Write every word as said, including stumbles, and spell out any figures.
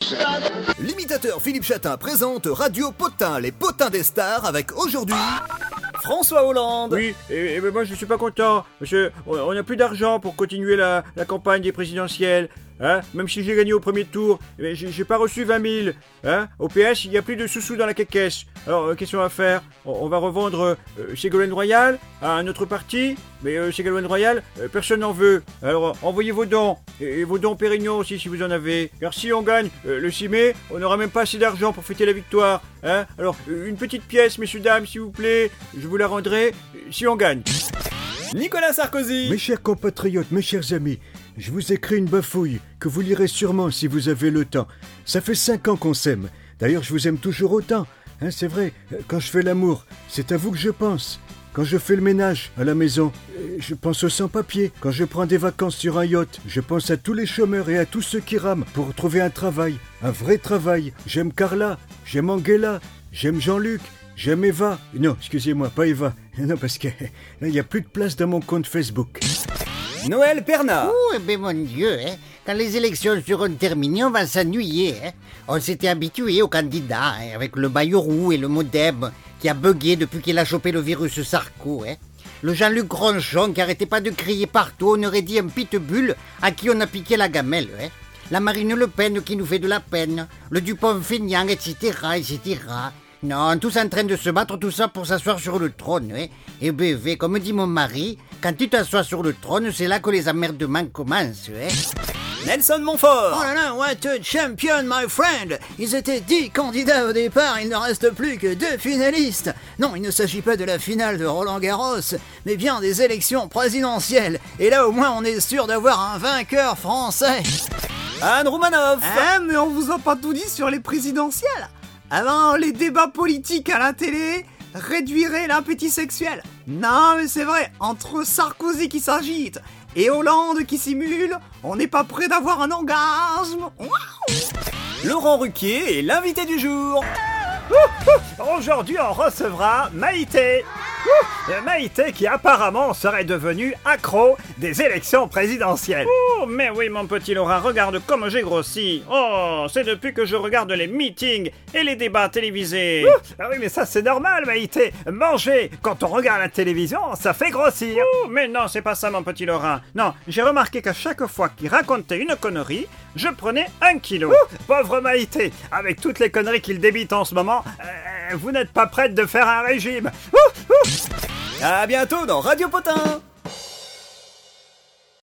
L'imitateur Philippe Chatin présente Radio Potin, les potins des stars, avec aujourd'hui François Hollande. Oui, et, et moi je suis pas content, parce que on n'a plus d'argent pour continuer la, la campagne des présidentielles. Hein, même si j'ai gagné au premier tour, j'ai, j'ai pas reçu vingt mille. Hein, au P S, il n'y a plus de sous-sous dans la caisse. Alors, euh, qu'est-ce qu'on va faire? on, on va revendre euh, Ségolène Royal à un autre parti, mais euh, Ségolène Royal, euh, personne n'en veut. Alors, euh, envoyez vos dons, et, et vos dons Pérignon aussi si vous en avez. Car si on gagne euh, le six mai, on n'aura même pas assez d'argent pour fêter la victoire. Hein, alors, euh, une petite pièce, messieurs, dames, s'il vous plaît, je vous la rendrai euh, si on gagne. Nicolas Sarkozy. Mes chers compatriotes, mes chers amis, je vous écris une bafouille que vous lirez sûrement si vous avez le temps. Ça fait cinq ans qu'on s'aime. D'ailleurs, je vous aime toujours autant. Hein, c'est vrai, quand je fais l'amour, c'est à vous que je pense. Quand je fais le ménage à la maison, je pense aux sans-papiers. Quand je prends des vacances sur un yacht, je pense à tous les chômeurs et à tous ceux qui rament pour trouver un travail, un vrai travail. J'aime Carla, j'aime Angela, j'aime Jean-Luc. J'aime Eva. Non, excusez-moi, pas Eva. Non, parce que là, il n'y a plus de place dans mon compte Facebook. Noël Pernat. Oh, ben mon Dieu, hein. Quand les élections seront terminées, on va s'ennuyer. Hein. On s'était habitué aux candidats, hein, avec le Bayrou et le Modem, qui a bugué depuis qu'il a chopé le virus Sarko. Hein. Le Jean-Luc Ronchon, qui arrêtait pas de crier partout, on aurait dit un pitbull à qui on a piqué la gamelle. Hein. La Marine Le Pen qui nous fait de la peine, le Dupont-Aignan, et cetera, et cetera. Non, tous en train de se battre, tout ça pour s'asseoir sur le trône. Hein. Et bébé, comme dit mon mari, quand tu t'assois sur le trône, c'est là que les emmerdements commencent. Hein. Nelson Montfort. Oh là là, what a champion, my friend. Ils étaient dix candidats au départ, il ne reste plus que deux finalistes. Non, il ne s'agit pas de la finale de Roland-Garros, mais bien des élections présidentielles. Et là, au moins, on est sûr d'avoir un vainqueur français. Anne Roumanoff. Hein, mais on vous a pas tout dit sur les présidentielles. Avant, les débats politiques à la télé réduiraient l'appétit sexuel. Non, mais c'est vrai, entre Sarkozy qui s'agite et Hollande qui simule, on n'est pas près d'avoir un orgasme. Wow. Laurent Ruquier est l'invité du jour. Aujourd'hui, on recevra Maïté. Maïté qui apparemment serait devenue accro des élections présidentielles. Oh, mais oui, mon petit Laurent, regarde comme j'ai grossi. Oh, c'est depuis que je regarde les meetings et les débats télévisés. Ah oui, mais ça c'est normal, Maïté. Manger quand on regarde la télévision, ça fait grossir. Oh, mais non, c'est pas ça, mon petit Laurent. Non, j'ai remarqué qu'à chaque fois qu'il racontait une connerie, je prenais un kilo. Ouh, pauvre Maïté, avec toutes les conneries qu'il débite en ce moment, euh, vous n'êtes pas prête de faire un régime. Ouh, ouh. À bientôt dans Radio Potin.